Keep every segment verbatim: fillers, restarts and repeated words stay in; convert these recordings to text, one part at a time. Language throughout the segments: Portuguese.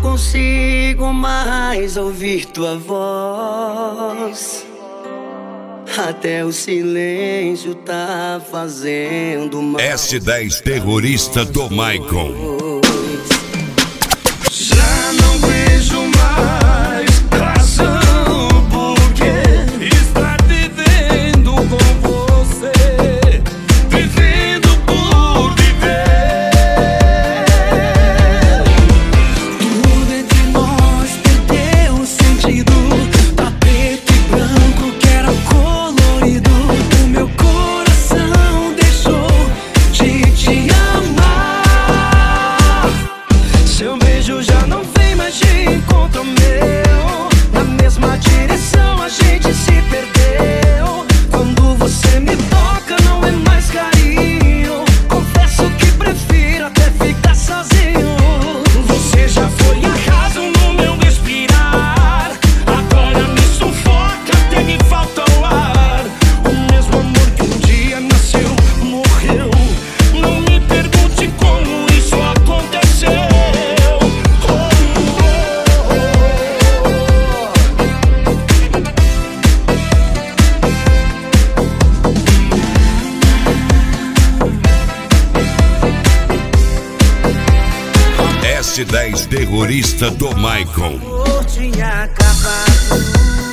consigo mais ouvir tua voz. Até o silêncio tá fazendo mal. S dez Terrorista do Maicon. Já não vejo mais razão porque estar vivendo com você, vivendo por viver. Tudo entre nós perdeu o sentido. Tá preto e branco que era colorido. O meu coração deixou de te amar. Seu beijo já não vem mais de encontro ao meu. Na mesma direção a gente se perdeu. Quando você me toca não é mais carinho. Confesso que prefiro até ficar sozinho. Você já foi arraso no meu respirar. Agora me sufoca até me falta o ar. O mesmo amor que um dia nasceu, morreu. Não me pergunte como isso aconteceu. S dez Terrorista do Maicon. Por tinha acabado.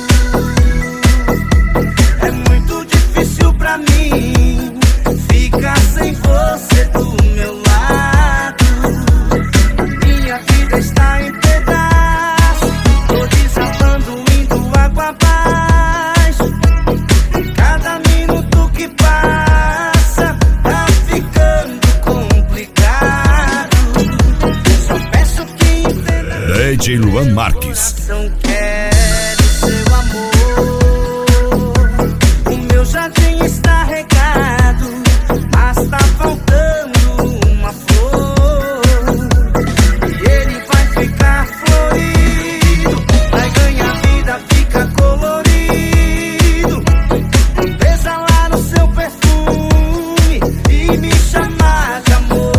É muito difícil pra mim ficar sem você do meu lado. Minha vida está em pedaços. Tô desabando, indo água abaixo. Cada minuto que passa tá ficando complicado. Só peço que entenda. D J Luan Marques. Coração quer seu amor. O meu jardim está regado, mas tá faltando uma flor. E ele vai ficar florido, vai ganhar vida, fica colorido. Beija lá no seu perfume e me chamar de amor.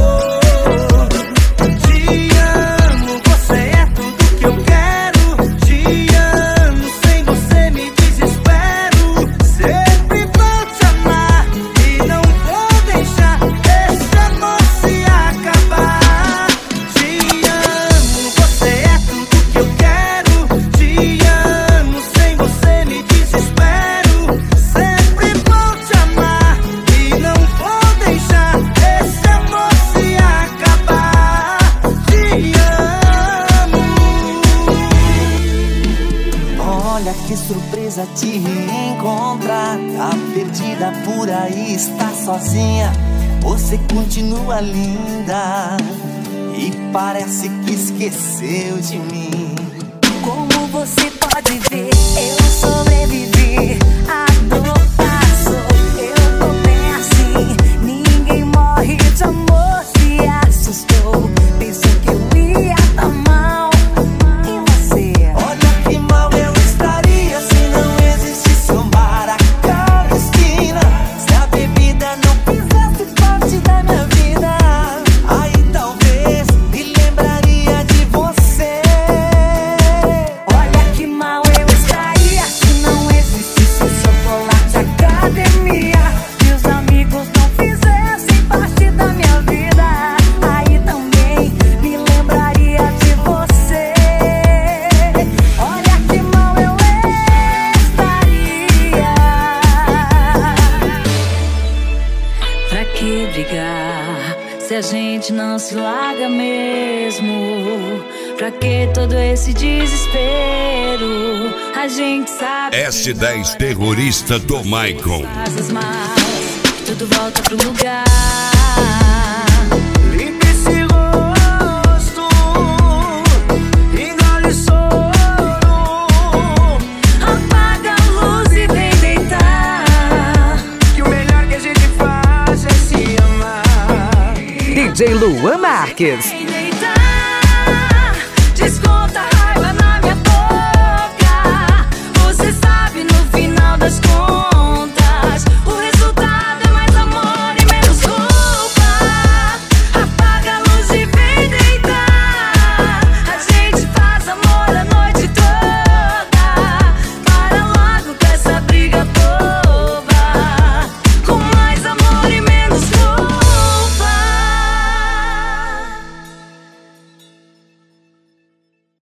Te amo, você é tudo que eu quero. Te amo, sem você me desespero. Sempre vou te amar e não vou deixar esse amor se acabar. Te amo, você é tudo que eu quero. Te amo, sem você me desespero. Sempre vou te amar e não vou deixar esse amor se acabar. Te amo. Olha que surpresa te reencontrar. Tá perdida por aí, está sozinha. Você continua linda e parece que esqueceu de mim. Como você pode ver, eu sobrevivi. A dor passou, eu tô bem assim. Ninguém morre de amor, se assustou. Pensou que eu ia dar mal. E você? Olha que mal eu estaria se não existisse um bar a cada esquina. Se a bebida não fizesse parte da minha vida, aí talvez me lembraria de você. Olha que mal eu estaria se não existisse o chocolate academia. E os amigos não fizessem parte da minha vida, aí também me lembraria de você. Olha que mal eu estaria. Pra que brigar se a gente não se larga mesmo? Pra que todo esse desespero? A gente sabe S dez Terrorista do Maicon. faz as malas, tudo volta pro lugar. Limpa esse rosto, engole soro. Apaga a luz e vem deitar. Que o melhor que a gente faz é se amar. D J Luan Marques. Vem deitar, desconta